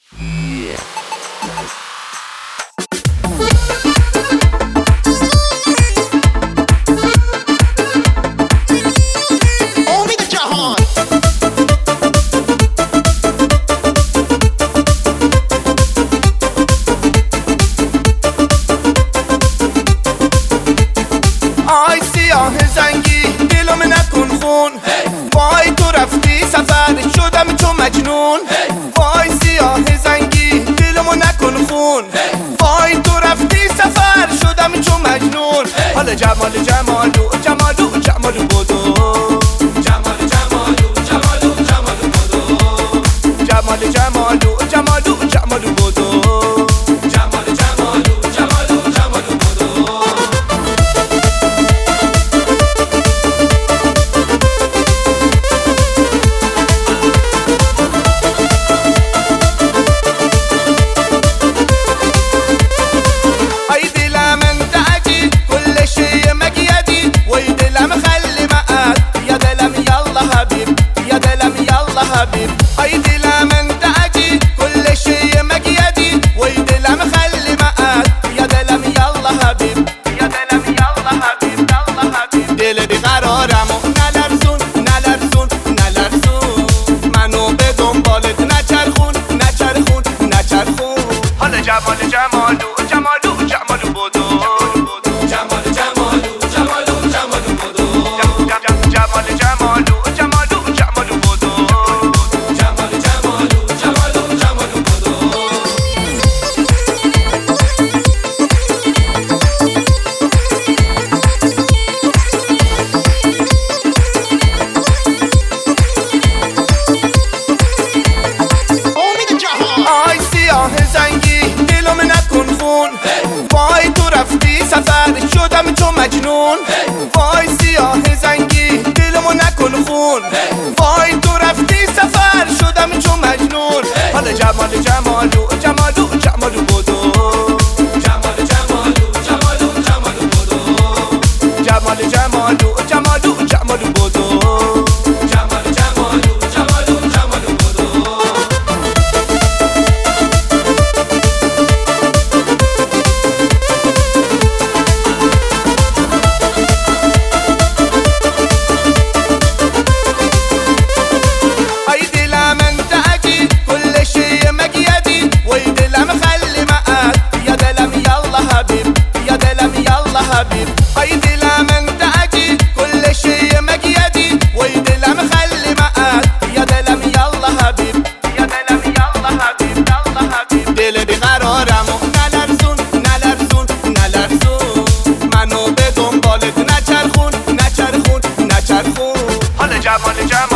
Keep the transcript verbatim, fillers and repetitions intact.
آی سیاه زنگی دلم نکن خون، وای تو رفتی سفر شدم تو مجنون. وای سیاه زنگی دلم نکن خون، وای تو رفتی سفر شدم تو مجنون. حالا جمال جمالو جمالو جمالو بدو، جمال جمالو جمالو جمالو بدو، جمال جمالو جمالو جمالو بدو، جمال جمالو جمالو جمالو بدو. ای دلم انت عجیب كل شيء مقيدي، وای دلم خلي معاك يا دلم يلا حبيب يا دلم يلا حبيب. ای دلم انت عجیب كل شيء مقيدي، وای دلم خلي معاك يا دلم يلا حبيب يا دلم يلا حبيب يلا حبيب. دل بیقرارمو نلرزون نلرزون نلرزون، منو به دنبالت نچرخون نچرخون نچرخون. حالا جمال جمالو جمالو جمالو بدو، جمال جمالو جمالو جمالو بدو، جمال جمالو جمالو جمالو بدو، جمال جمالو جمالو جمالو بدو. آی سیاه زنگی دلم نکن خون، وای تو رفتی سفر شدم تو مجنون. وای سیاه زنگی دلم نکن خون، وای تو رفتی سفر شدم تو مجنون. حالا جمال جمالو جمالو جمالو بدو، جمال جمالو جمالو جمالو بدو، جمال جمالو جمالو جمالو بدو، جمال جمالو جمالو جمالو بدو. ای دلم انت عجیب كل شيء مقيدي، وای دلم خلي معاك يا دلم يلا حبيب يا دلم يلا حبيب. ای دلم انت عجیب كل شيء مقيدي، وای دلم خلي معاك يا دلم يلا حبيب يا دلم يلا حبيب يلا حبيب. دل بیقرارمو نلرزون نلرزون نلرزون، منو به دنبالت نچرخون نچرخون نچرخون. حالا جمال جمال